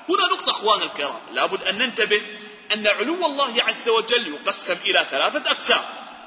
هنا نقطة أخوان الكرام لابد أن ننتبه أن علو الله عز وجل يقسم إلى 3 أقسام،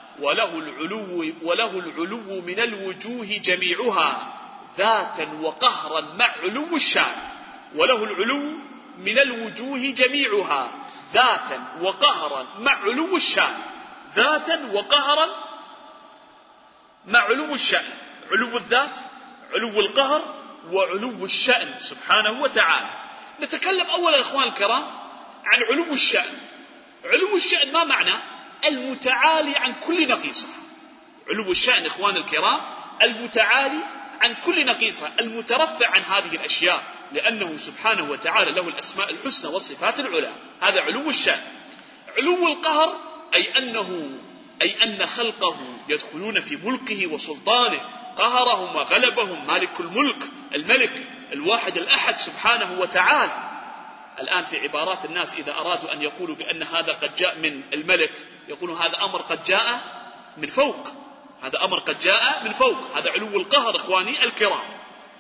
وله العلو من الوجوه جميعها ذاتا وقهرا مع علو الشان. وله العلو من الوجوه جميعها ذاتا وقهرا مع علو الشان، ذاتا وقهرا مع علو الشأن، علو الذات، علو القهر، وعلو الشأن سبحانه وتعالى. نتكلم أولا إخوان الكرام عن علو الشأن. علو الشأن ما معنى؟ المتعالي عن كل نقيصة. علو الشأن إخوان الكرام المتعالي عن كل نقيصة، المترفع عن هذه الأشياء، لأنه سبحانه وتعالى له الأسماء الحسنى والصفات العلى. هذا علو الشأن. علو القهر أي أن خلقه يدخلون في ملكه وسلطانه، قهرهم وغلبهم مالك الملك، الملك الواحد الأحد سبحانه وتعالى. الآن في عبارات الناس إذا أرادوا أن يقولوا بأن هذا قد جاء من الملك، يقولون هذا أمر قد جاء من فوق، هذا أمر قد جاء من فوق. هذا علو القهر إخواني الكرام.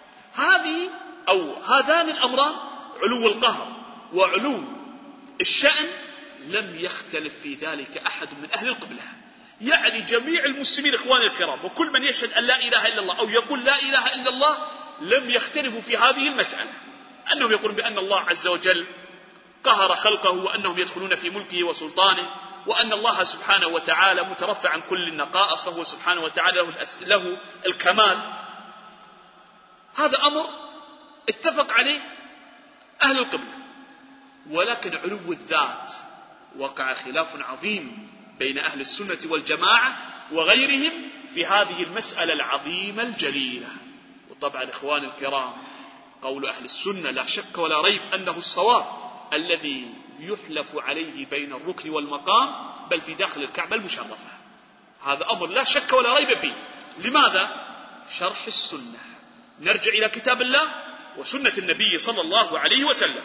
هذان الأمران علو القهر وعلو الشأن لم يختلف في ذلك أحد من أهل القبلة، يعني جميع المسلمين إخواني الكرام وكل من يشهد أن لا إله إلا الله أو يقول لا إله إلا الله لم يختلفوا في هذه المسألة، أنهم يقولون بأن الله عز وجل قهر خلقه، وأنهم يدخلون في ملكه وسلطانه، وأن الله سبحانه وتعالى مترفع عن كل النقائص، فهو سبحانه وتعالى له الكمال. هذا أمر اتفق عليه أهل القبلة. ولكن علو الذات وقع خلاف عظيم بين أهل السنة والجماعة وغيرهم في هذه المسألة العظيمة الجليلة. وطبعا إخواني الكرام قول أهل السنة لا شك ولا ريب أنه الصواب الذي يحلف عليه بين الركن والمقام، بل في داخل الكعبة المشرفة. هذا أمر لا شك ولا ريب فيه. لماذا؟ شرح السنة. نرجع إلى كتاب الله وسنة النبي صلى الله عليه وسلم.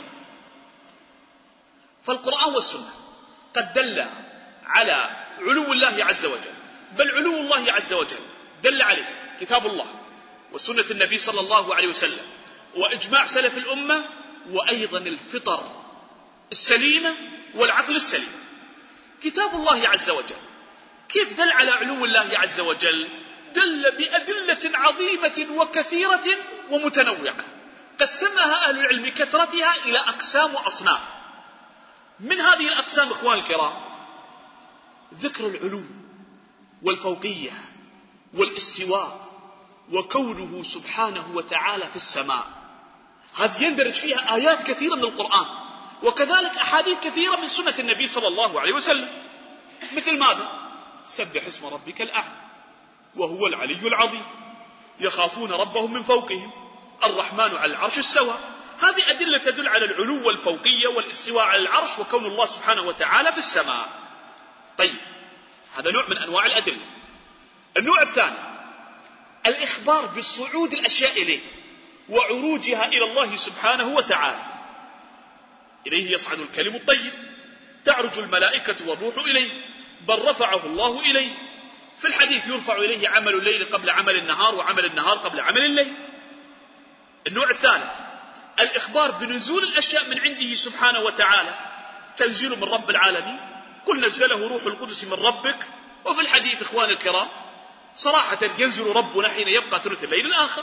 فالقرآن والسنة قد دل على علو الله عز وجل، بل علو الله عز وجل دل عليه كتاب الله وسنة النبي صلى الله عليه وسلم وإجماع سلف الأمة، وأيضا الفطر السليمة والعقل السليم. كتاب الله عز وجل كيف دل على علو الله عز وجل؟ دل بأدلة عظيمة وكثيرة ومتنوعة قد سماها أهل العلم كثرتها إلى أقسام وأصناف. من هذه الأقسام إخوان الكرام ذكر العلو والفوقية والاستواء وكونه سبحانه وتعالى في السماء. هذه يندرج فيها آيات كثيرة من القرآن، وكذلك أحاديث كثيرة من سنة النبي صلى الله عليه وسلم. مثل ماذا؟ سبح اسم ربك الأعلى وهو العلي العظيم، يخافون ربهم من فوقهم، الرحمن على العرش استوى. هذه أدلة تدل على العلو والفوقية والاستواء على العرش وكون الله سبحانه وتعالى في السماء. طيب هذا نوع من أنواع الأدلة. النوع الثاني الإخبار بصعود الأشياء إليه وعروجها إلى الله سبحانه وتعالى. إليه يصعد الكلم الطيب، تعرج الملائكة والروح إليه، بل رفعه الله إليه. في الحديث يرفع إليه عمل الليل قبل عمل النهار، وعمل النهار قبل عمل الليل. النوع الثالث الإخبار بنزول الأشياء من عنده سبحانه وتعالى، تنزيل من رب العالمين، قل نزله روح القدس من ربك. وفي الحديث إخوان الكرام صراحة ينزل ربنا حين يبقى ثلث الليل الآخر.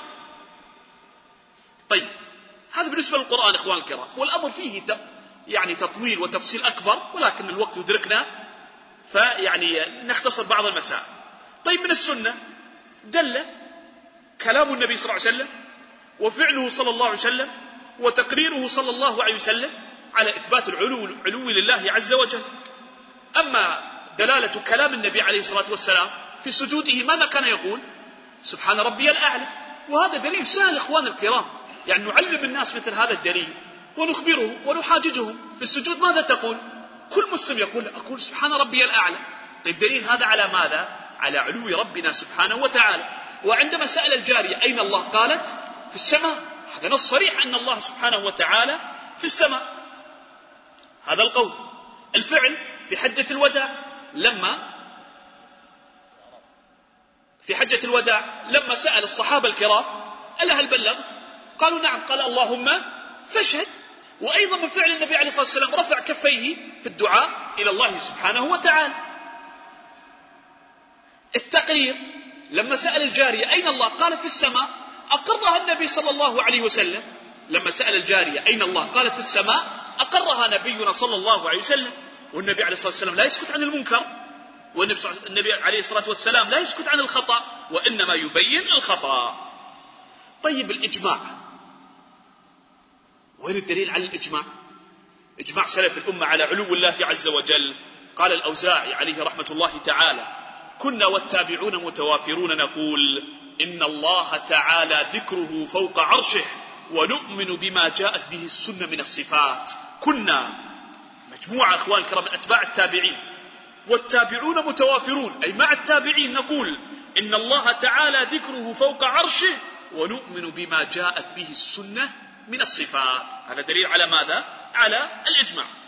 طيب هذا بالنسبة للقرآن إخوان الكرام، والأمر فيه يعني تطويل وتفصيل أكبر، ولكن الوقت يدركنا فيعني نختصر بعض المسائل. طيب من السنة دل كلام النبي صلى الله عليه وسلم وفعله صلى الله عليه وسلم وتقريره صلى الله عليه وسلم على إثبات العلو لله عز وجل. أما دلالة كلام النبي عليه الصلاة والسلام في سجوده ماذا كان يقول؟ سبحان ربي الأعلى. وهذا دليل سهل إخوان الكرام، يعني نعلم الناس مثل هذا الدليل ونخبره ونحاججهم. في السجود ماذا تقول؟ كل مسلم أقول سبحان ربي الأعلى. طيب دليل هذا على ماذا؟ على علو ربنا سبحانه وتعالى. وعندما سأل الجارية أين الله؟ قالت في السماء. هذا نص صريح أن الله سبحانه وتعالى في السماء. هذا القول. الفعل في حجة الوداع لما سأل الصحابة الكرام ألا هل بلغت؟ قالوا نعم. قال اللهم فاشهد. وأيضا من فعل النبي عليه الصلاة والسلام رفع كفيه في الدعاء إلى الله سبحانه وتعالى. التقرير لما سأل الجارية أين الله قالت في السماء، أقرها النبي صلى الله عليه وسلم. لما سأل الجارية أين الله قالت في السماء، أقرها نبينا صلى الله عليه وسلم. والنبي عليه الصلاة والسلام لا يسكت عن المنكر، والنبي عليه الصلاة والسلام لا يسكت عن الخطأ، وإنما يبين الخطأ. طيب الإجماع، وين الدليل على الإجماع؟ إجماع سلف الأمة على علو الله عز وجل. قال الأوزاعي عليه رحمة الله تعالى: كنا والتابعون متوافرون نقول إن الله تعالى ذكره فوق عرشه ونؤمن بما جاءت به السنة من الصفات. كنا مجموعة أخوان الكرام من أتباع التابعين، والتابعون متوافرون أي مع التابعين، نقول إن الله تعالى ذكره فوق عرشه ونؤمن بما جاءت به السنة من الصفات. هذا دليل على ماذا؟ على الإجماع.